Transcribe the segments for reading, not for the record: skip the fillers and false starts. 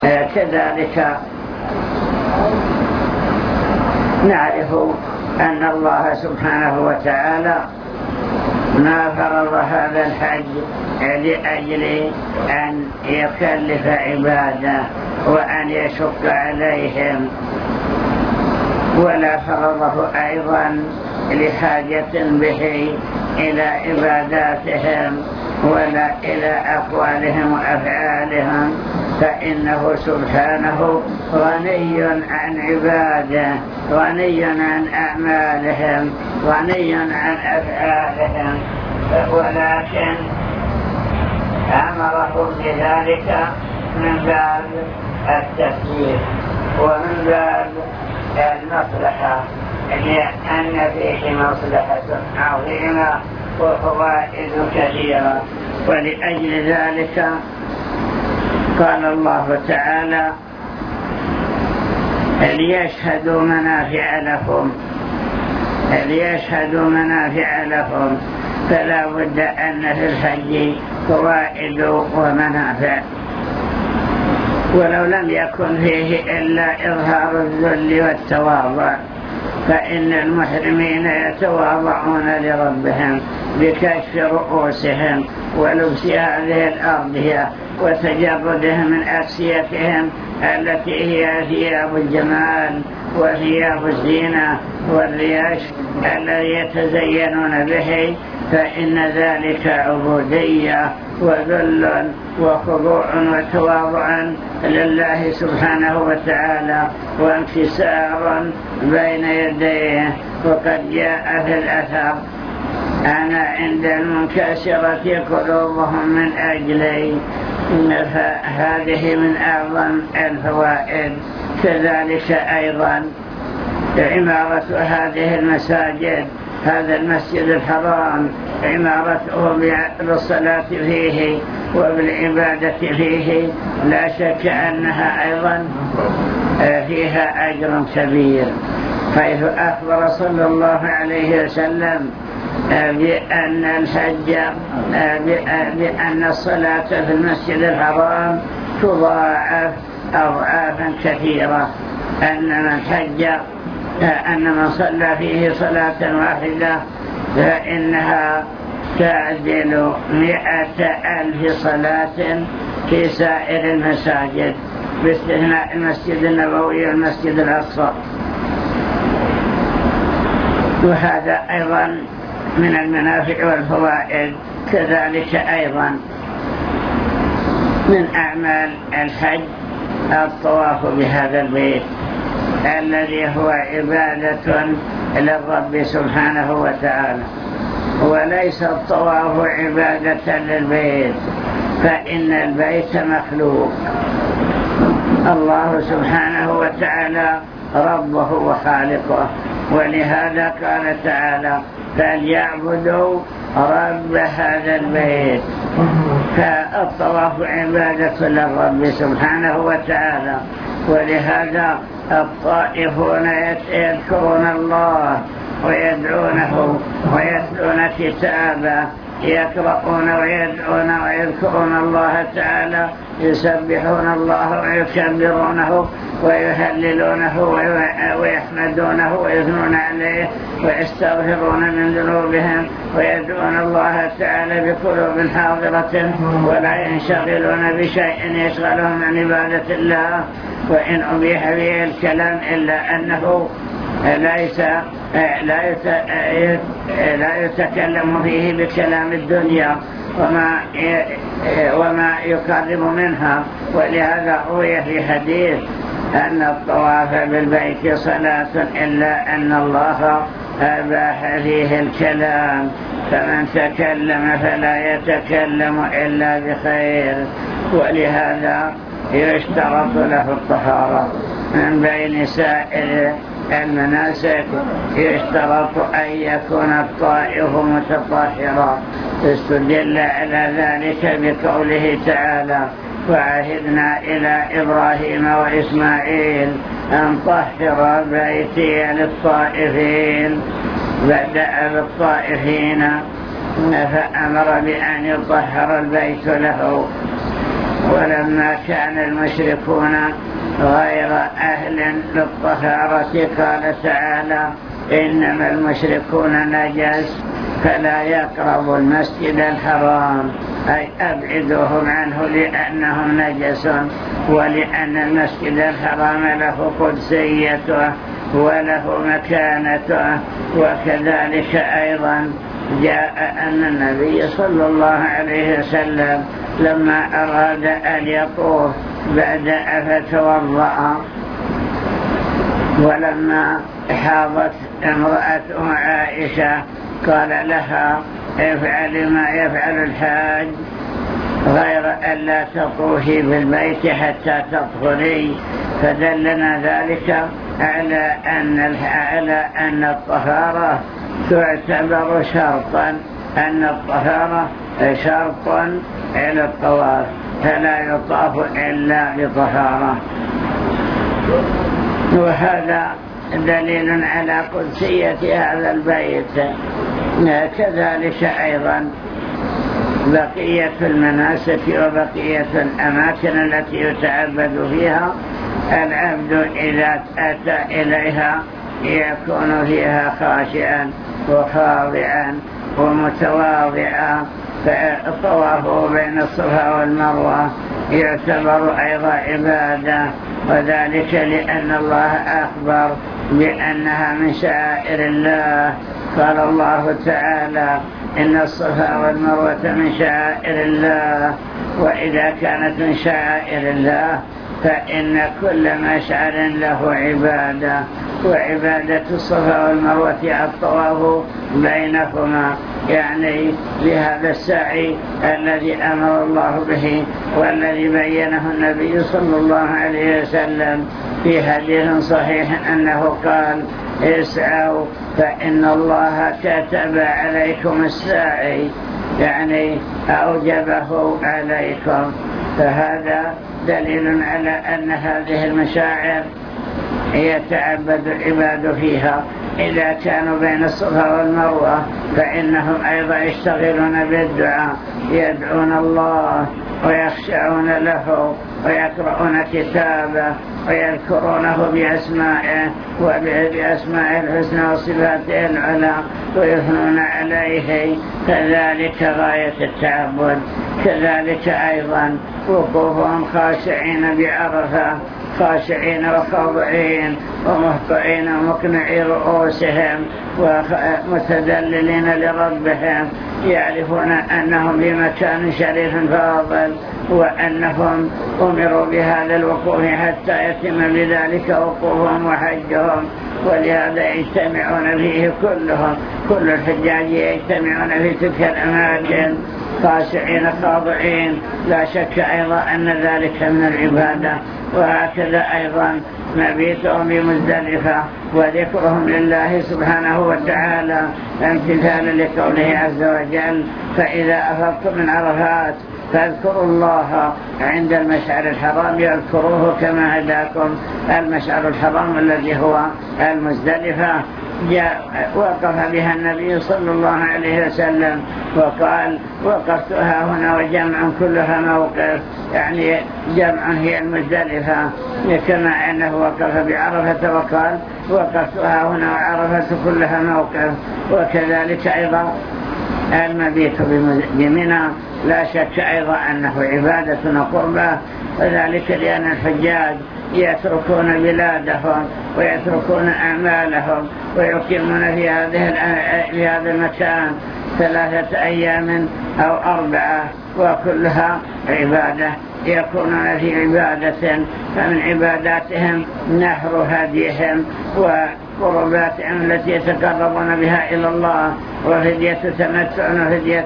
كذلك نعرف أن الله سبحانه وتعالى ما فرض هذا الحج لأجل أن يكلف عباده وأن يشق عليهم، ولا فرضه أيضا لحاجة به إلى عباداتهم ولا إلى أقوالهم وأفعالهم، فإنه سبحانه غني عن عباده، غني عن أعمالهم، غني عن أفعالهم، ولكن أمرهم بذلك من باب التسليم ومن باب المصلحة، لأن فيه مصلحة عظيمة وفوائد كثيرة. ولأجل ذلك قال الله تعالى: ليشهدوا منافع لكم، فلا بد أن في الحج فوائد ومنافع، ولو لم يكن فيه إلا إظهار الذل والتواضع، فإن المحرمين يتواضعون لربهم بكشف رؤوسهم ولبس هذه الأرضية وتجردهم من أكسيتهم التي هي ثياب الجمال وثياب الزينة والرياش الذي يتزينون به، فإن ذلك عبودية وذل وخضوع وتواضع لله سبحانه وتعالى وانكسار بين يديه. وقد جاء في الأثر: أنا عند المنكسرة قلوبهم من أجلي، فهذه من أعظم الفوائد. كذلك أيضا عمارة هذه المساجد، هذا المسجد الحرام عمارته بالصلاة فيه وبالعبادة فيه لا شك أنها أيضا فيها أجر كبير، حيث أخبر صلى الله عليه وسلم بأن الحج بأن الصلاة في المسجد الحرام تضاعف أضعافا كثيرة، أن من صلى فيه صلاة واحدة فإنها تعدل 100,000 صلاة في سائر المساجد باستثناء المسجد النبوي والمسجد الأقصى. وهذا أيضا من المنافع والفوائد. كذلك أيضا من أعمال الحج الطواف بهذا البيت الذي هو عبادة للرب سبحانه وتعالى، وليس الطواف عبادة للبيت، فإن البيت مخلوق، الله سبحانه وتعالى ربه وخالقه، ولهذا قال تعالى: فليعبدوا رب هذا البيت. فالطواف عبادة للرب سبحانه وتعالى، ولهذا الطائفون يذكرون الله ويدعونه ويتلون كتابه، يقرؤون ويدعون ويذكرون الله تعالى، يسبحون الله ويكبرونه ويهللونه ويحمدونه ويثنون عليه ويستغفرون من ذنوبهم ويدعون الله تعالى بقلوب حاضرة ولا ينشغلون بشيء يشغلهم عن عبادة الله. وإن أبيح به الكلام إلا أنه لا يتكلم فيه بكلام الدنيا وما يقرب منها. ولهذا روي في حديث أن الطواف بالبيت صلاة إلا أن الله أباح فيه الكلام، فمن تكلم فلا يتكلم إلا بخير. ولهذا يشترط له الطهارة من بين سائر المناسك، يشترط أن يكون الطائف متطهرا. استدل على ذلك بقوله تعالى: وعهدنا إلى إبراهيم وإسماعيل أن طهر بيتي للطائفين، بدأ بالطائفين فأمر بأن يطهر البيت له. ولما كان المشركون غير أهل للطهارة قال تعالى إنما المشركون نجس فلا يقربوا المسجد الحرام، أي أبعدوهم عنه لأنهم نجس، ولأن المسجد الحرام له قدسيته وله مكانته. وكذلك أيضا جاء أن النبي صلى الله عليه وسلم لما أراد أن يطوف بدأ فتوضأ، ولما حاضت امرأته عائشة قال لها افعلي ما يفعل الحاج غير أن لا تطوفي بالبيت حتى تطهري، فدلنا ذلك على أن الطهارة تعتبر شرطا، أن الطهارة شرط على الطواف، فلا يطاف إلا بطهارة. وهذا دليل على قدسية هذا البيت. كذلك أيضا بقية المناسك وبقية الأماكن التي يتعبد فيها العبد إذا أتى إليها يكون فيها خاشعا وخاضعا ومتواضعا، فالطواف بين الصفا والمروة يعتبر أيضا عبادة، وذلك لأن الله أخبر بأنها من شعائر الله. قال الله تعالى إن الصفا والمروة من شعائر الله، وإذا كانت من شعائر الله فإن كل مشعر له عبادة، وعبادة الصفا والمروة الطواف بينهما، يعني بهذا السعي الذي أمر الله به والذي بينه النبي صلى الله عليه وسلم في حديث صحيح أنه قال اسعوا فإن الله كتب عليكم السعي، يعني أوجبه عليكم. فهذا دليل على أن هذه المشاعر يتعبد العباد فيها إذا كانوا بين الصفا والمروة، فإنهم أيضا يشتغلون بالدعاء، يدعون الله ويخشعون له ويقرؤون كتابه ويذكرونه بأسمائه وبأسمائه الحسنى وصفاته العلى ويثنون عليه، كذلك غاية التعبد. كذلك أيضا وقوفهم خاشعين بعرفة، خاشعين وخاضعين ومهطئين ومقنعي رؤوسهم ومتدللين لربهم، يعرفون أنهم بمكان شريف فاضل، وأنهم أمروا بهذا الوقوف حتى يتم بذلك وقوفهم وحجهم، ولهذا يجتمعون فيه كلهم، كل الحجاج يجتمعون في تلك الأماكن خاشعين خاضعين. لا شك أيضا أن ذلك من العبادة. وهكذا أيضا مبيتهم بمزدلفة وذكرهم لله سبحانه وتعالى امتثالا لقوله عز وجل فإذا أفضتم من عرفات فاذكروا الله عند المشعر الحرام يذكروه كما هداكم. المشعر الحرام الذي هو المزدلفة وقف بها النبي صلى الله عليه وسلم وقال وقفتها هنا وجمع كلها موقف، يعني جمع هي المزدلفة، كما أنه وقف بعرفة وقال وقفتها هنا وعرفة كلها موقف. وكذلك أيضا المبيت بمنى لا شك أيضا أنه عبادة وقربة، وذلك لأن الحجاج يتركون بلادهم ويتركون أعمالهم ويقيمون في هذا المكان 3 أيام أو 4 وكلها عبادة، يكونون في عبادة. فمن عباداتهم نحر هديهم وقرباتهم التي يتقربون بها إلى الله، وهدية تمتع وهدية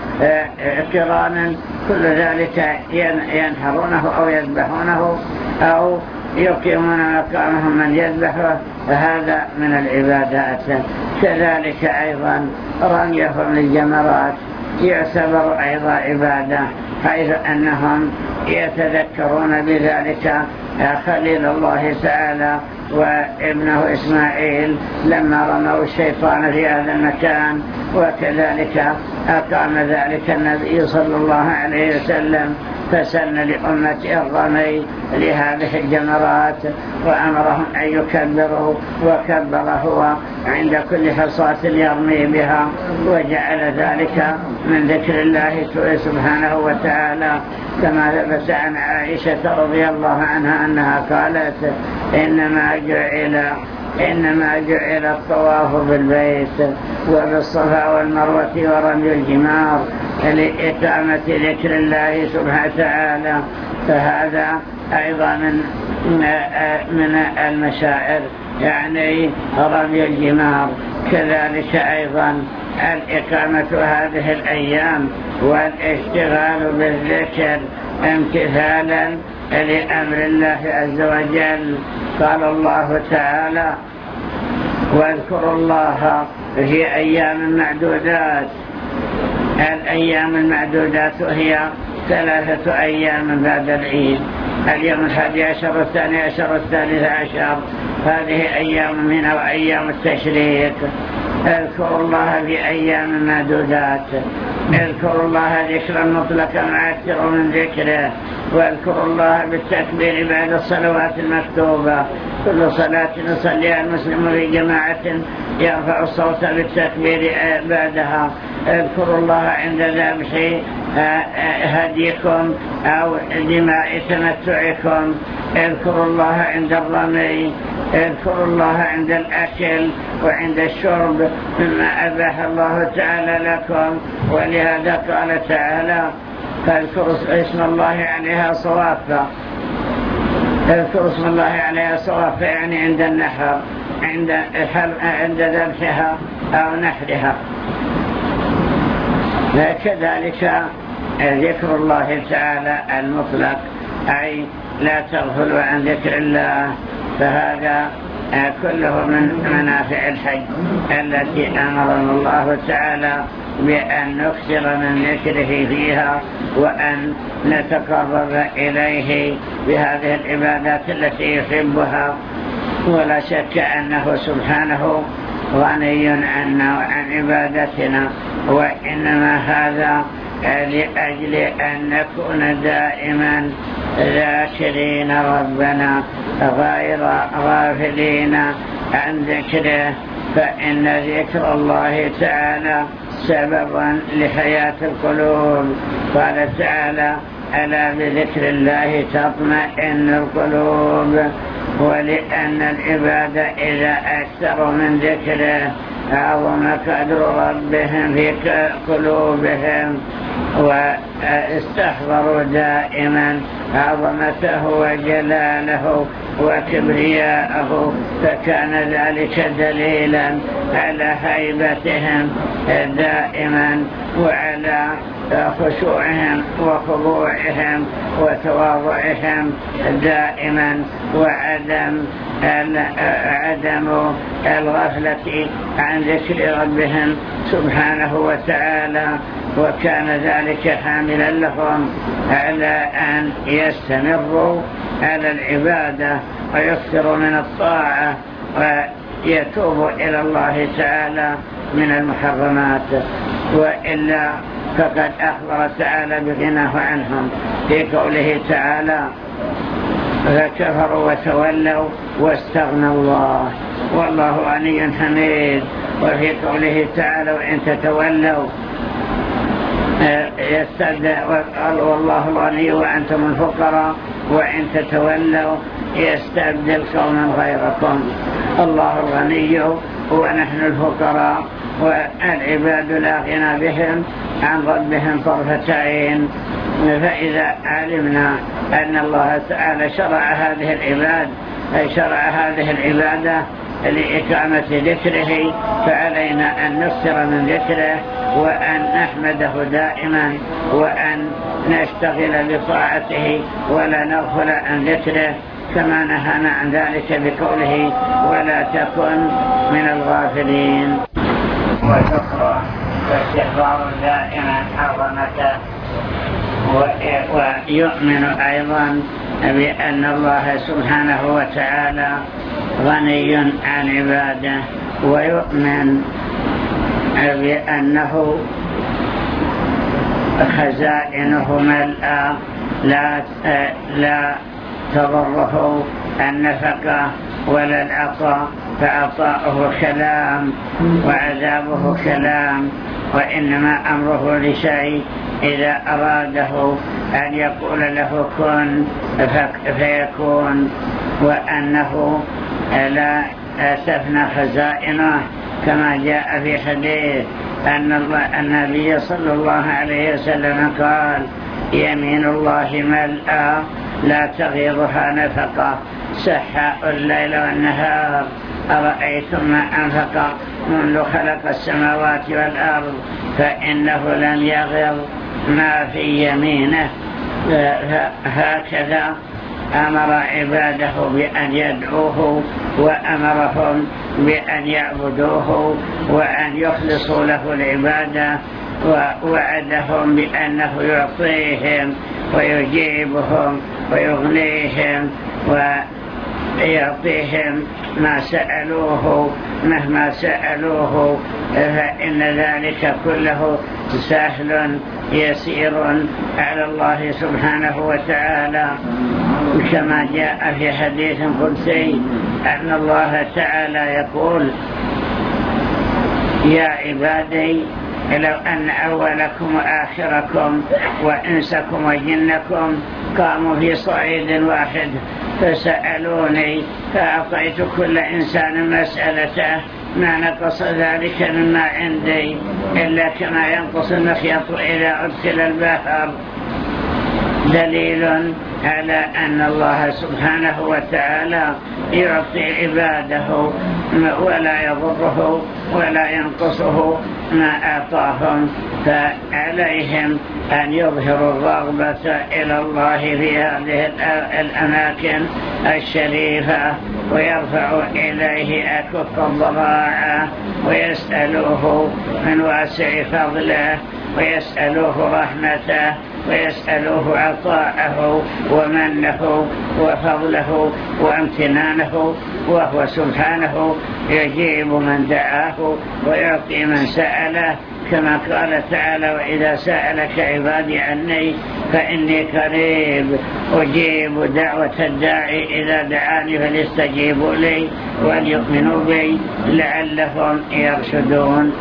قران، كل ذلك ينحرونه أو يذبحونه أو يقيمون مقامهم من يذبحه، فهذا من العبادات. كذلك أيضا رميهم للجمرات يعتبر أيضا عبادة، حيث أنهم يتذكرون بذلك خليل الله تعالى وابنه إسماعيل لما رموا الشيطان في هذا المكان. وكذلك أقام ذلك النبي صلى الله عليه وسلم فسن لأمته الرمي لهذه الجمرات وأمرهم أن يكبروا، وكبر هو عند كل حصاة يرمي بها، وجعل ذلك من ذكر الله سبحانه وتعالى، كما ثبت عن عائشة رضي الله عنها أنها قالت إنما جعل الطواف بالبيت وبالصفا والمروة ورمي الجمار لإقامة ذكر الله سبحانه وتعالى. فهذا أيضا من المشاعر، يعني رمي الجمار. كذلك أيضا الإقامة هذه الأيام والاشتغال بالذكر امتثالا لأمر الله عز وجل. قال الله تعالى: واذكروا الله في أيام معدودات. الأيام المعدودات هي 3 أيام بعد العيد: اليوم 11 والثاني عشر والثالث عشر، هذه أيام من أيام التشريق. اذكروا الله في أيام معدودات، اذكروا الله ذكرا مطلقا مع أكثر من ذكره، واذكروا الله بالتكبير بعد الصلوات المكتوبة. كل صلاة يصليها المسلم في جماعة يرفع الصوت بالتكبير بعدها. اذكروا الله عند ذبح هديكم أو دماء تمتعكم، اذكروا الله عند الرمي، اذكروا الله عند الأكل وعند الشرب مما أباح الله تعالى لكم. ولهذا قال تعالى: فاذكروا اسم الله عليها صوافا. اذكروا اسم الله عليها صوافا يعني عند النحر، عند ذبحها أو نحرها. كذلك ذكر الله تعالى المطلق، أي لا تغفلوا عن ذكر الله، فهذا كله من منافع الحج التي أمرنا الله تعالى بأن نكثر من ذكره فيها، وأن نتقرب إليه بهذه العبادات التي يحبها. ولا شك أنه سبحانه غني عنا وعن عبادتنا، وإنما هذا لأجل أن نكون دائما ذاكرين ربنا غير غافلين عن ذكره، فإن ذكر الله تعالى سببا لحياة القلوب. قال تعالى: ألا بذكر الله تطمئن القلوب. ولأن العباد إذا أكثروا من ذكره عظم قدر ربهم في قلوبهم، واستحضروا دائما عظمته وجلاله وكبرياءه، فكان ذلك دليلا على هيبتهم دائما وعلى خشوعهم وخضوعهم وتواضعهم دائما، وعدم الغفلة عن ذكر ربهم سبحانه وتعالى. وكان ذلك حاملا لهم على أن يستمروا على العبادة ويكثروا من الطاعة ويتوبوا إلى الله تعالى من المحرمات. وإلا فقد أخبر تعالى بغناه عنهم في قوله تعالى: فكفروا وتولوا واستغنى الله والله غني حميد. وفي قوله تعالى: وإن تتولوا والله الغني وأنتم الفقراء وإن تتولوا يستبدل قوما غيركم. الله الغني ونحن الفقراء، والعباد لا غنى بهم عن ربهم طرفة عين. فإذا علمنا أن الله تعالى شرع هذه العبادة لإقامة ذكره، فعلينا أن نكثر من ذكره وأن نحمده دائما، وأن نشتغل بطاعته ولا نغفل عن ذكره، كما نهانا عن ذلك بقوله: ولا تكن من الغافلين. وذكره واستحضار دائما عظمته. ويؤمن أيضا بأن الله سبحانه وتعالى غني عن عباده، ويؤمن بأنه خزائنه ملأى لا تضره النفقة ولا العطاء، فعطاؤه كلام وعذابه كلام، وإنما أمره لشيء إذا أراده أن يقول له كن فيكون، وأنه لا تفنى خزائنه، كما جاء في حديث أن النبي صلى الله عليه وسلم قال يمين الله ملأى لا تغيضها نفقة سحاء الليل والنهار، أرأيتم ما أنفق منذ خلق السماوات والأرض فإنه لم يغض ما في يمينه. هكذا أمر عباده بأن يدعوه، وأمرهم بأن يعبدوه وأن يخلصوا له العبادة، ووعدهم بأنه يعطيهم ويجيبهم ويغنيهم ويعطيهم ما سألوه مهما سألوه، فإن ذلك كله سهل يسير على الله سبحانه وتعالى، كما جاء في حديث قدسي أن الله تعالى يقول يا عبادي لو أن أولكم وآخركم وإنسكم وجنكم قاموا في صعيد واحد فسألوني فأعطيت كل إنسان مسألته ما نقص ذلك مما عندي إلا كما ينقص المخيط إذا أدخل البحر، دليل على أن الله سبحانه وتعالى يعطي عباده ولا يضره ولا ينقصه ما أعطاهم، فعليهم أن يظهروا الرغبة إلى الله في هذه الأماكن الشريفة، ويرفعوا إليه أكف الضراعة ويسألوه من واسع فضله ويسألوه رحمته ويسألوه عطاءه ومنه وفضله وامتنانه، وهو سبحانه يجيب من دعاه ويعطي من سأله، كما قال تعالى وإذا سألك عبادي عني فإني قريب أجيب دعوة الداعي إذا دعاني فليستجيبوا لي وليؤمنوا بي لعلهم يرشدون.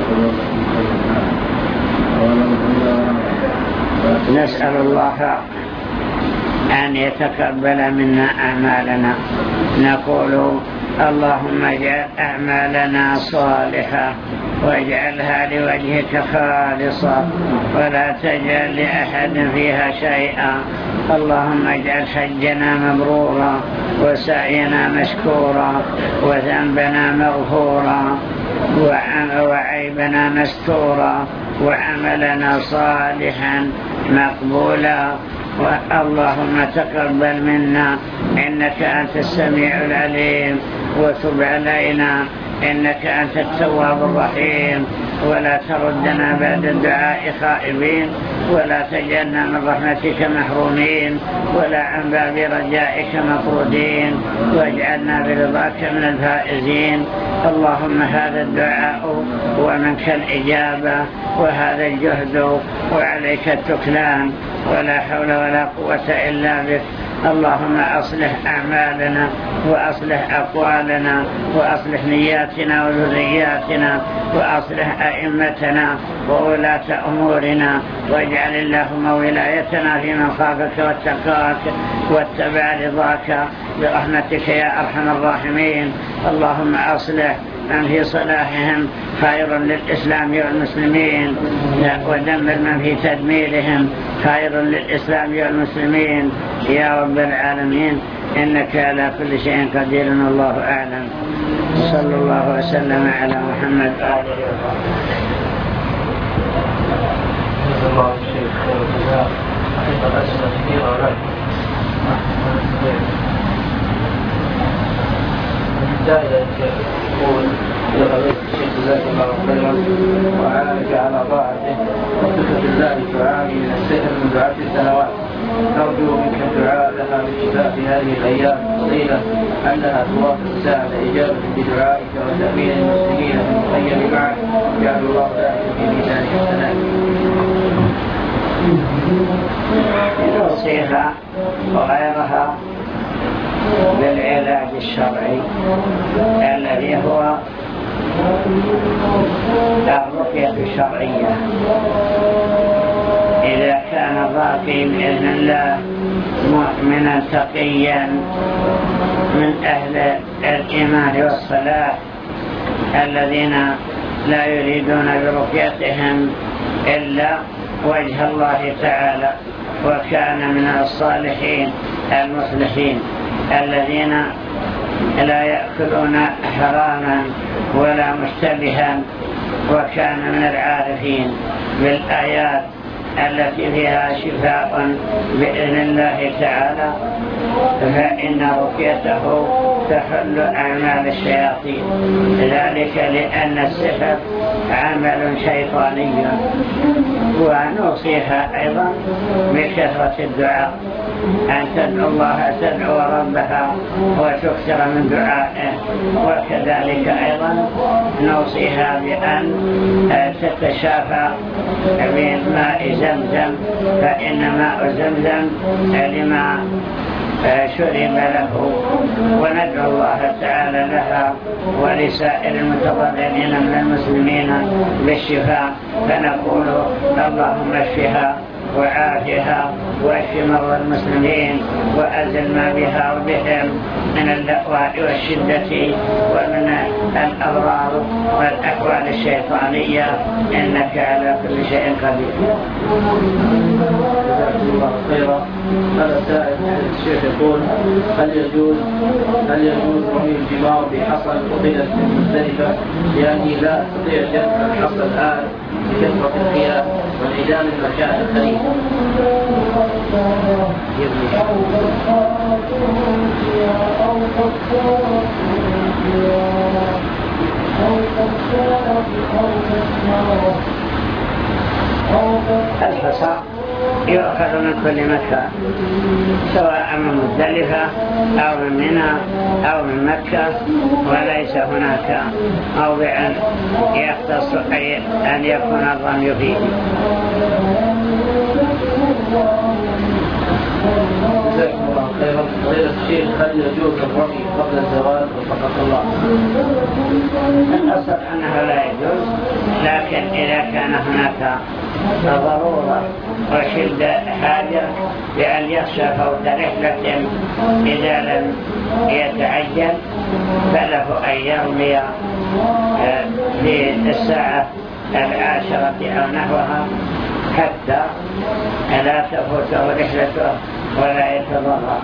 نسأل الله أن يتقبل منا أعمالنا. نقول اللهم اجعل أعمالنا صالحة واجعلها لوجهك خالصة ولا تجعل لأحد فيها شيئا. اللهم اجعل حجنا مبرورا وسعينا مشكورا وذنبنا مغفورا وعيبنا مستورا وعملنا صالحا مقبولا. اللهم تقبل منا إنك أنت السميع العليم، وتب علينا إنك أنت التواب الرحيم، ولا تردنا بعد الدعاء خائبين، ولا تجعلنا من رحمتك محرومين، ولا عن باب رجائك مطرودين، واجعلنا برضاك من الفائزين. اللهم هذا الدعاء ومنك الإجابة وهذا الجهد وعليك التكلان، ولا حول ولا قوة إلا بك. اللهم أصلح أعمالنا وأصلح أقوالنا وأصلح نياتنا وذرياتنا وأصلح أئمتنا وولاة أمورنا، واجعل اللهم ولايتنا في من خافك واتقاك واتبع رضاك برحمتك يا أرحم الراحمين. اللهم أصلح من في صلاحهم خير للإسلام والمسلمين، ودمر من في تدميرهم خير للإسلام والمسلمين يا رب العالمين، إنك على كل شيء قدير. الله أعلم. صلى الله وسلم على محمد وآله الشيخ جزاك الله خيرا وعانك على طاعته وصفة الله تعالى من السحر من 10 سنوات. نرجو منك الدعاء لها بالشفاء في هذه الايام الفضيله، انها توافق ساعه اجابه بدعائك وتامين المسلمين في المخيم معك. جعل الله ذلك في ميزان حسناتك. نوصيها وغيرها بالعلاج الشرعي الذي هو الرقية الشرعية. إذا كان الراقي بإذن الله مؤمنا تقيا من أهل الإيمان والصلاح الذين لا يريدون برقيتهم إلا وجه الله تعالى، وكان من الصالحين المصلحين الذين لا يأكلون حراما ولا مشتبها، وكان من العارفين بالآيات التي فيها شفاء بإذن الله تعالى، فإن رقيته تحل أعمال الشياطين، ذلك لأن السحر عمل شيطاني. ونوصيها أيضا بكثرة الدعاء، أن تدعو الله، تدعو ربها وتكثر من دعائه. وكذلك أيضا نوصيها بأن تتشافى بماء زمزم، فإن ماء زمزم لما شرب له. وندعو الله تعالى لها ولسائر المتضررين من المسلمين بالشفاء، فنقول اللهم اشفها وعافها واشف مرضى المسلمين وأزل ما بها وبهم من اللأواء والشدة ومن الأضرار والأحوال الشيطانية، إنك على كل شيء قدير. جزاكم الله خيرا. هذا سائل الشيخ يقول: هل يجوز رمي الجمار بحصى أخذت من مختلفة، لأني لا أستطيع جمع الحصى الآن بكثرة الخيام وانعدام المكان الخريف. الحصى يؤخذ من كل مكان، سواء من مزدلفة أو من منى أو من مكة، وليس هناك موضع يختص أن يكون الرمي فيه. جزاكم الله خيرا. فضيلة الشيخ، هل يجوز الرمي قبل الزواج وفقك الله؟ الأصل أنه لا يجوز، لكن إذا كان هناك ضرورة وشدة حاجة بأن يخشى فوت رحلة إذا لم يتعجل، فله أن يرمي في الساعة 10 أو نحوها حتى لا تفوته رحلته ولا يتضرر.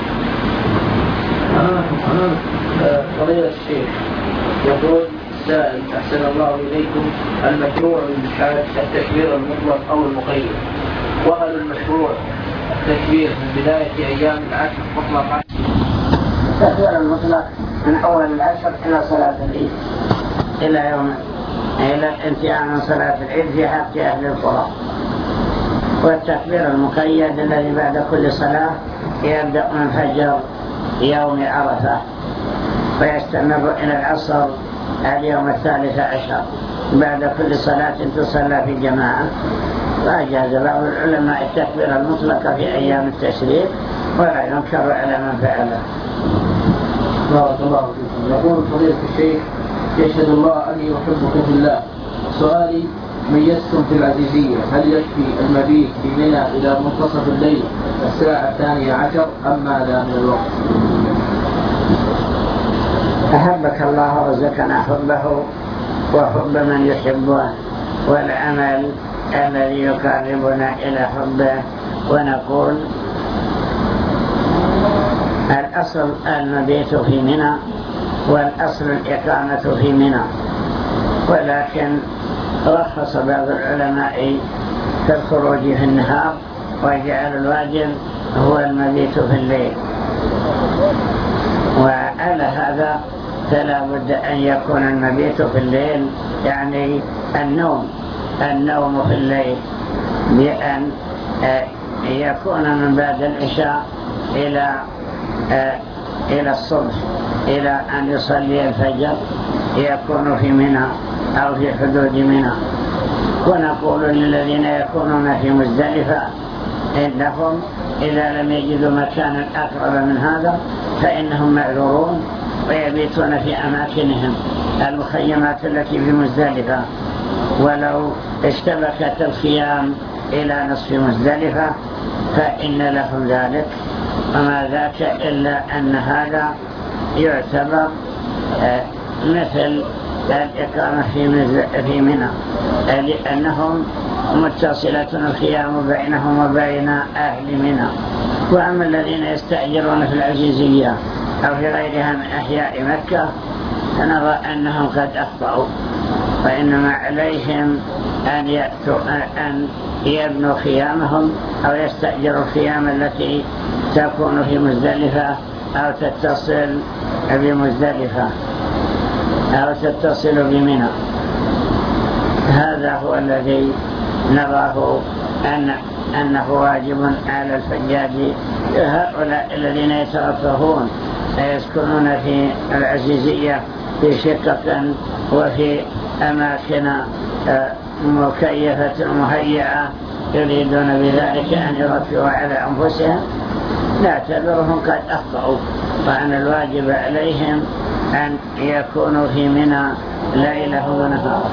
فضيلة الشيخ، يقول سائل: أحسن الله إليكم، المشروع للحاج التكبير المطلق أو المقيد؟ وهل المشروع التكبير من بداية أيام العشر مطلقا؟ التكبير المطلق من أول العشر إلى صلاة العيد، إلى الانتهاء من صلاة العيد في حق أهل القرى. والتكبير المقيد الذي بعد كل صلاة يبدأ من فجر يوم عرفة ويستمر إلى العصر اليوم 13 بعد كل صلاة تصلى في جماعة. وأجاز بعض العلماء التكبير المطلق في أيام التشريق، ولا ينكر على من فعله. بارك الله فيكم. يقول فضيلة الشيخ: يشهد الله أني أحبك في الله. سؤالي: ميزتم في العزيزية، هل يكفي المبيت في منى إلى منتصف الليل الساعة 12 أم ماذا من الوقت؟ أحبك الله ورزقنا حبه وحب من يحبه والعمل الذي يقربنا إلى حبه. ونقول الأصل المبيت في منى، والأصل الإقامة في منى، ولكن رخص بعض العلماء في الخروج في النهار، وجعل الواجب هو المبيت في الليل. وعلى هذا فلا بد أن يكون المبيت في الليل، يعني النوم في الليل، بأن يكون من بعد العشاء إلى الصبح، إلى أن يصلي الفجر، يكون في منى أو في حدود منى. ونقول للذين يكونون في مزدلفة إنهم إذا لم يجدوا مكانا أقرب من هذا فإنهم معذورون ويبيتون في أماكنهم المخيمات التي في مزدلفة، ولو اشتبكت الخيام إلى نصف مزدلفة فإن لهم ذلك، وما ذاك إلا أن هذا يعتبر مثل الإقامة في منى، لأنهم متصلة الخيام بينهم وبين أهل منى. وأما الذين يستأجرون في العزيزية أو في غيرها من أحياء مكة فنرى أنهم قد أخطأوا، فإنما عليهم أن يبنوا خيامهم أو يستأجروا الخيام التي تكون في مزدلفة أو تتصل بمزدلفة أو تتصل بمنى. هذا هو الذي نراه أنه واجب على الحجاج. هؤلاء الذين يترفهون يسكنون في العزيزية في شقق وفي أماكن مكيفة مهيئة يريدون بذلك أن يرفعوا على أنفسهم، نعتبرهم قد أخطأوا، وأن الواجب عليهم أن يكونوا في منى ليله ونهاره.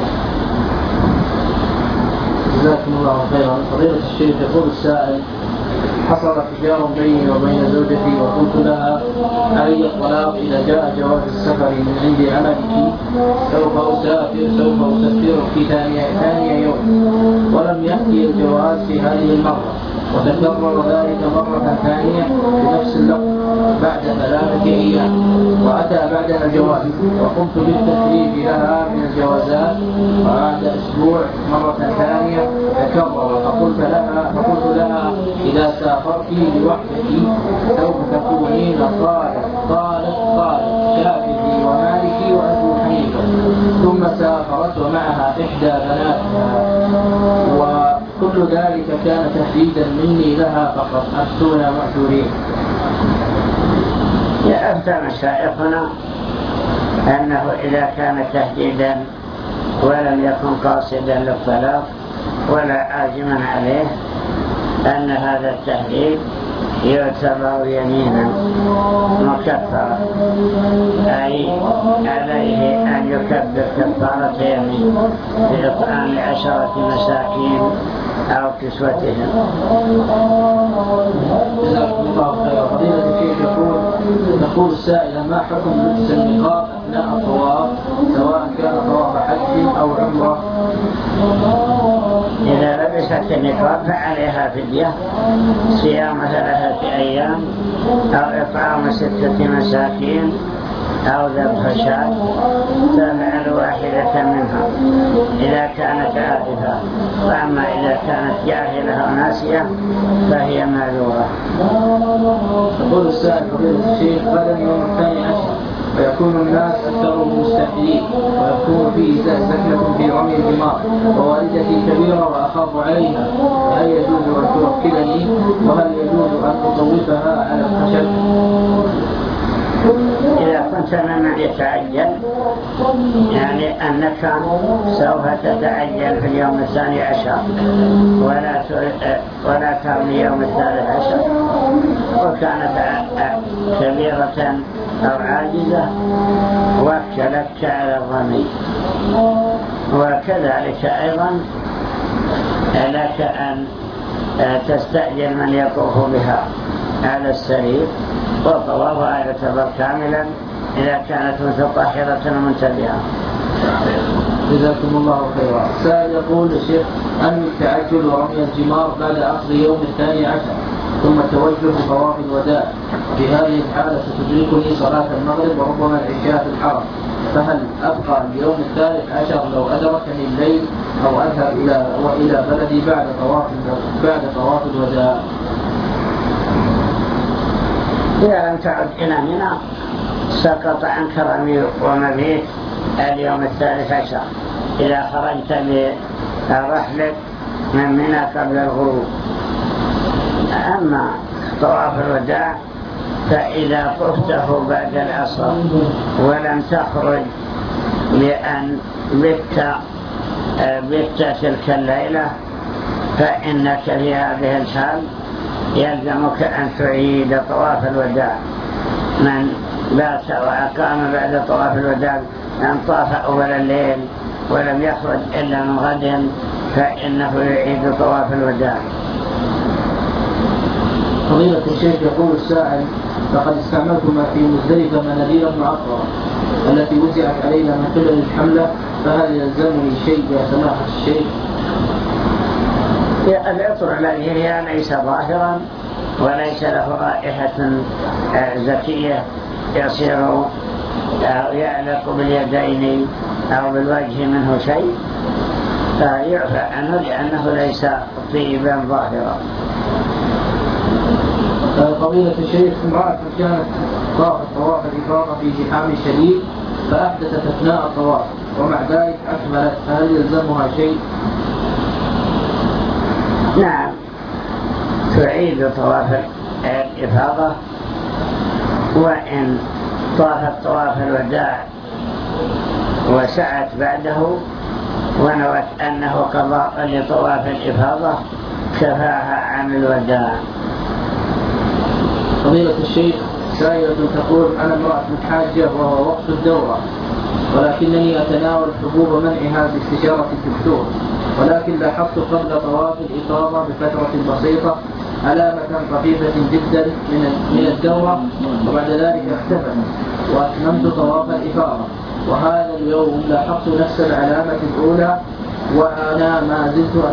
جزاكم الله خيرا. فضيلة الشيخ، يقول السائل: حصل خلاف بيني وبين زوجتي وقلت لها علي الطلاق إذا جاء جواز السفر من عند عملك، سوف أسافر في ثاني يوم، ولم يأتي الجواز في هذه المرة، وتكرر ذلك مرة ثانية بنفس اللفظ بعد 3 أيام، وأتى بعدنا الجواز، وقمت بالتسريب لها من الجوازات، وبعد أسبوع مرة ثانية تكرر، فقلت لها إذا سافرت لوحدك سوف تكونين طالق شافعي ومالكي وأبو حنيفة. ثم سافرت ومعها إحدى بناتها، وكل ذلك كان تهديدا مني لها فقط. أفتونا مأجورين. أفتى مشايخنا أنه إذا كان تهديدا ولم يكن قاصدا للطلاق ولا عازما عليه أن هذا التهديد يعتبر يمينا مكفرة، أي عليه أن يكفر كفارة يمين بإطعام 10 مساكين أو كسوتهم. جزاكم الله خيرا. فضيلة الشيخ، يقول السائل: ما حكم لبس النقاب أثناء الطواف سواء كان طواف حج أو عمرة؟ إذا لبست النقاب فعليها فدية، صيام 3 أيام أو إطعام 6 مساكين أو ذبح شاة، تفعل واحدة منها إذا كانت عارفة، وأما إذا كانت جاهلة أو ناسية فهي معذورة. يقول السائل: فضيلة الشيخ، غدا يوم 12 ويكون الناس أكثرهم مستحيلين، ويكون فيه سكنة في رمي الجمار، ووالدتي كبيرة وأخاف عليها، هل يجوز أن توكلني؟ وهل يجوز أن أطوفها على الخشب؟ إذا كنت ممن يتعجل، يعني أنك سوف تتعجل في اليوم 12 ولا ترمي يوم 13، وكانت كبيرة أو عاجزة وكلتك على الرمي. وكذلك أيضا لك أن تستأجر من يطوف بها على السرير، وطوافها يعتبر كاملا إذا كانت متطهرة ومنتبهة. جزاكم الله خيرا. السائل يقول: الشيخ، أن التعجل ورمي الجمار بعد أخذ يوم 12 ثم توجه طواف الوداع، في هذه الحالة ستدركني صلاة المغرب وربما العشاء في الحرم، فهل أبقى اليوم 13 لو أدركني الليل، أو أذهب إلى بلدي بعد طواف الوداع؟ إذا لم تعد إلى منى سقط عنك رمي ومبيت اليوم 13 إذا خرجت برحلك من منى قبل الغروب. أما طواف الوداع فإذا طفته بعد العصر ولم تخرج لأن بت بت تلك الليلة فإنك في هذه الحال يلزمك أن تعيد طواف الوداع. من بات وأقام بعد طواف الوداع أن طاف أول الليل ولم يخرج إلا من غد فإنه يعيد طواف الوداع. فضيلة الشيخ يقول السائل: لقد استعملتم في مزدلفة مناديل معطرة التي وزعت علينا من قبل الحملة، فهل يلزمني شيء يا سماحة الشيخ؟ العطر الذي هي ليس ظاهرا وليس له رائحة زكية يصير يعلق باليدين أو بالوجه منه شيء فيعفى عنه لأنه ليس طيبا ظاهرا. فضيلة الشيخ: امرأة كانت طافت طواف الإفاضة في زحام شديد فأحدثت أثناء الطواف ومع ذلك أكملت، فهل يلزمها شيء؟ نعم، تعيد طواف الإفاضة وإن طافت طواف الوداع وسعت بعده ونوت أنه قضاء لطواف الإفاضة كفاها عن الوداع. فضيلة الشيخ: سائلة تقول: أنا امرأة حاجة وهو وقت الدورة ولكنني أتناول حبوب منعها باستشارة الدكتور، ولكن لاحظت قبل طواف الإفاضة بفترة بسيطة علامة خفيفة جدا من الدورة وبعد ذلك اختفت وأتممت طواف الإفاضة، وهذا اليوم لاحظت نفس العلامة الأولى وأنا ما زلت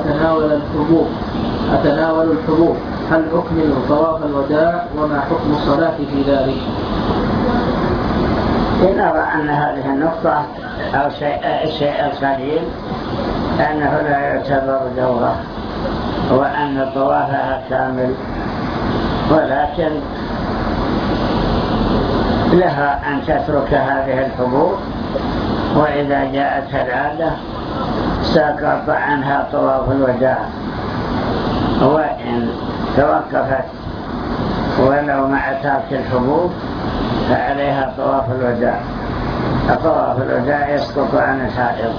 أتناول الحبوب، هل أكمل طواف الوداع وما حكم الصلاة في ذلك؟ نرى أن هذه النقطة أو الشيء القليل أنه لا يعتبر دورة وأن طوافها كامل، ولكن لها أن تترك هذه الحبوب وإذا جاءتها العادة سقط عنها طواف الوداع، وإن توقفت ولو مع ترك الحبوب فعليها طواف الوداع. طواف الوداع يسقط عن الحائض.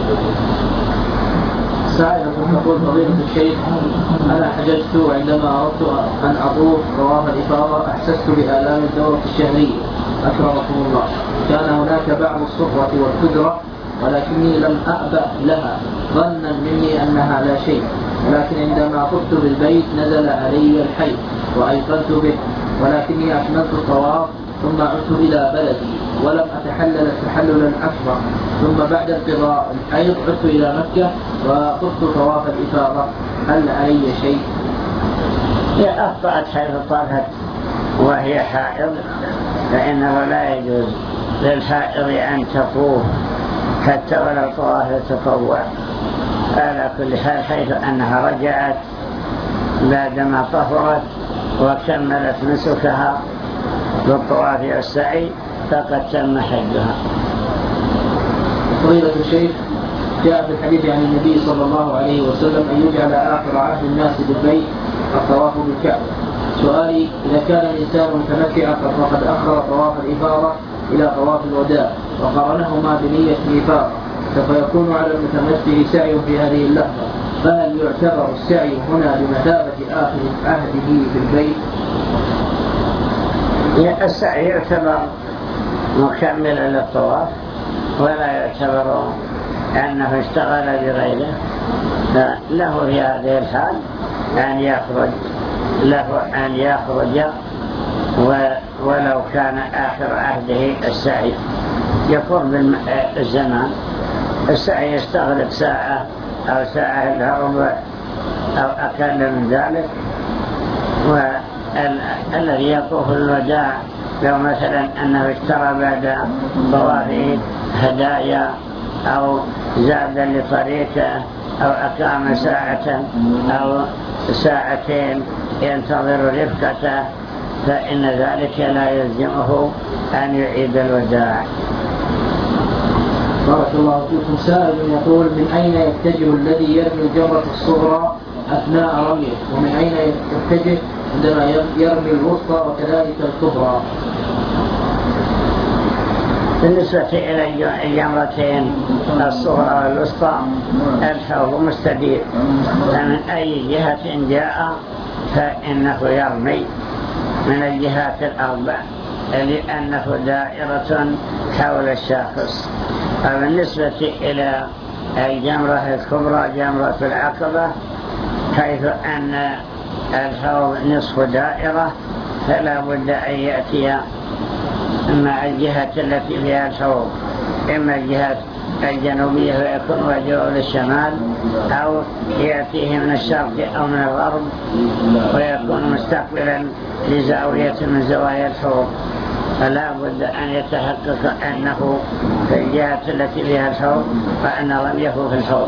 سائلة تقول: فضيلة الشيخ، أنا حججت وعندما أردت أن أطوف طواف الإفاضة أحسست بآلام الدورة الشهرية أكرمكم الله، كان هناك بعض الصفرة والكدرة ولكني لم أأبأ لها ظنا مني أنها لا شيء، ولكن عندما طفت بالبيت نزل علي الحيض وأيقنت به، ولكني أكملت الطواف ثم عدت إلى بلدي ولم أتحلل تحللا أكبر، ثم بعد انقضاء الحيض عدت إلى مكة وطفت طواف الإفاضة، هل علي شيء؟ هي أخطأت حيث طافت وهي حائض، فإنه لا يجوز للحائض أن تطوف حتى ولو طواف التطوع. على كل حال حيث أنها رجعت بعدما طهرت وكملت نسكها بالطواف والسعي فقد تم حجها. فضيلة الشيخ: جاء في الحديث عن النبي صلى الله عليه وسلم أن يجعل آخر عهد الناس بالبيت الطواف بالكعبة. سؤالي: إذا كان الإنسان متمتعا فقد أخر طواف الإفاضة إلى طواف الوداع وقارنهما بنية الإفاضة، سوف يكون على المتمتع سعي في هذه اللحظة، فهل يعتبر السعي هنا بمثابة آخر عهده بالبيت؟ السعي يعتبر مكملا للطواف ولا يعتبر أنه اشتغل بغيره، له في هذه الحال أن يخرج ولو كان آخر عهده السعي يقرب الزمان. السعي يستغرق ساعة أو ساعة إلا ربع أو أقل من ذلك، والذي يطوف الوداع لو مثلا أنه اشترى بعد طوافه هدايا أو زاد لطريقه أو أقام ساعة أو ساعتين ينتظر رفقته فإن ذلك لا يلزمه أن يعيد الوداع. بارك الله فيكم. سائل يقول: من أين يتجه الذي يرمي الجمرة الصغرى أثناء رميه، ومن أين يتجه عندما يرمي الوسطى وكذلك الكبرى؟ بالنسبة إلى الجمرتين الصغرى والوسطى الحوض مستدير، فمن أي جهة جاء فإنه يرمي من الجهات الأربع لأنه دائرة حول الشاخص. وبالنسبة إلى الجمرة الكبرى جمرة العقبة حيث أن الحوض نصف دائرة فلا بد أن يأتي مع الجهة التي فيها الحوض، إما الجهة الجنوبية ويكون وجهه للشمال، أو يأتيه من الشرق أو من الغرب ويكون مستقبلا لزاوية من زوايا الحوض. فلا بد أن يتحقق أنه في الجهة التي فيها الحوض وأن رميه في الحوض.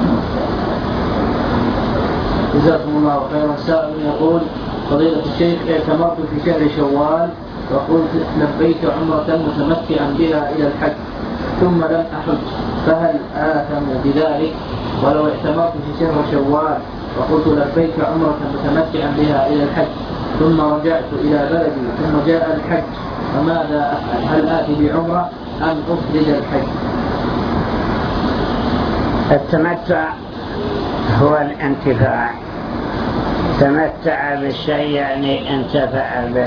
جزاكم الله خيرا. سائل يقول: فضيلة الشيخ، اعتمرت في شهر شوال وقلت لبيت عمرة متمتعا بها إلى الحج ثم لم أحج، فهل آثم بذلك؟ ولو اعتمرت في شهر شوال وقلت لبيت عمرة متمتعا بها إلى الحج ثم رجعت إلى بلدي ثم جاء الحج، فماذا أفعل؟ هل آتي بعمرة أم أفرد الحج؟ التمتع هو الانتفاع، تمتع بالشيء يعني انتفع به.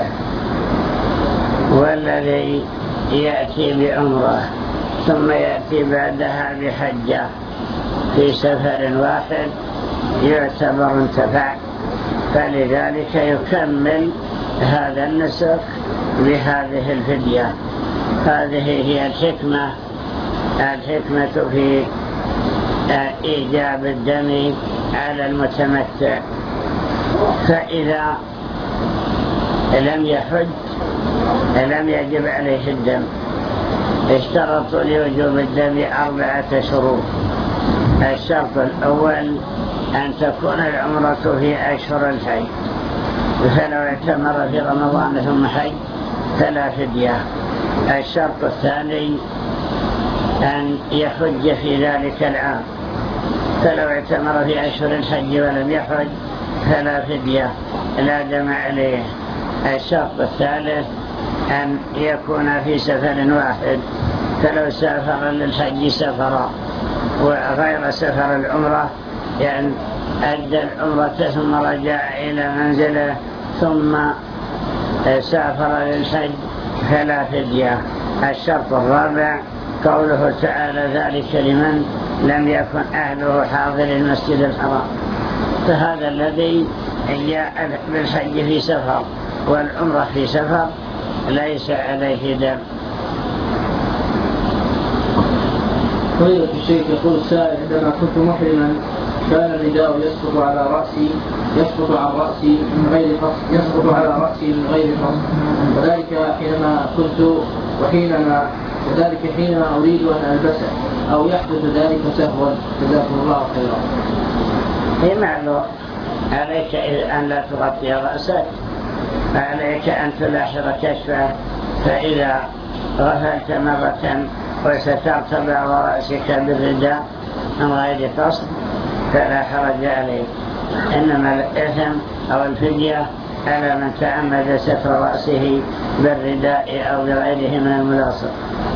والذي يأتي بعمره ثم يأتي بعدها بحجة في سفر واحد يعتبر انتفع، فلذلك يكمل هذا النسك بهذه الفدية. هذه هي الحكمة في إيجاب الدم على المتمتع. فإذا لم يحج لم يجب عليه الدم. اشترطوا لوجوب الدم 4 شروط. الشرط الأول أن تكون العمرة في أشهر الحج، فلو اعتمر في رمضان ثم حج فلا فدية. الشرط الثاني أن يحج في ذلك العام، فلو اعتمر في أشهر الحج ولم يحج فلا فدية لا دم عليه. الشرط الثالث أن يكون في سفر واحد، فلو سافر للحج سفرا وغير سفر العمرة، يعني أدى العمرة ثم رجع إلى منزله ثم سافر للحج فلا فدية. الشرط الرابع قوله تعالى: ذلك لمن لم يكن أهله حاضر المسجد الحرام. فهذا الذي جاء بالحج في سفر والعمرة في سفر ليس عليه دم. فضيلة الشيخ يقول السائل: عندما كنت محرما كان الرداء يسقط على رأسي عن رأسي من غير قصد، يسقط على رأسي من غير قصد، وذلك حينما أريد أن ألبسه، أو يحدث ذلك سهوا؟ جزاكم الله خيرا. معلوم عليك أن لا تغطي رأسك، عليك أن تلاحظ كشفه، فإذا غفلت مرة وسترت بعض رأسك بالرداء من غير قصد فلا حرج عليك، إنما الإثم أو الفدية على من تعمد ستر رأسه بالرداء أو بغيره من الملاصق.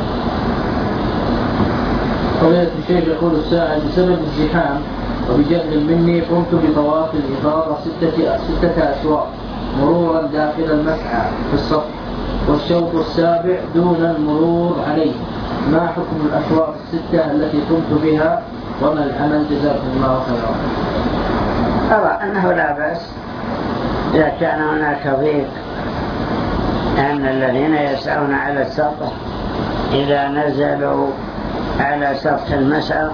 فضيلة الشيخ يقول السائل: بسبب الزحام وبجهل مني قمت بطواف الإفاضة 6 أشواط مرورا داخل المسعى في الصف، والشوط السابع دون المرور عليه، ما حكم الأشواط 6 التي قمت بها وما العمل؟ جزاكم الله خيرا. أرى أنه لا بأس إذا كان هناك ضيق، أن الذين يسعون على السطح إذا نزلوا على سطح المسعى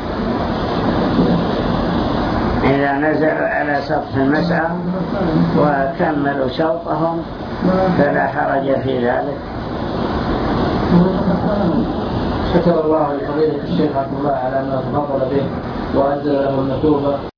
وكملوا شوطهم فلا حرج في ذلك. شكر الله لفضيلة الشيخ عبد الله على ما تفضل به وأنزل له المثوبة.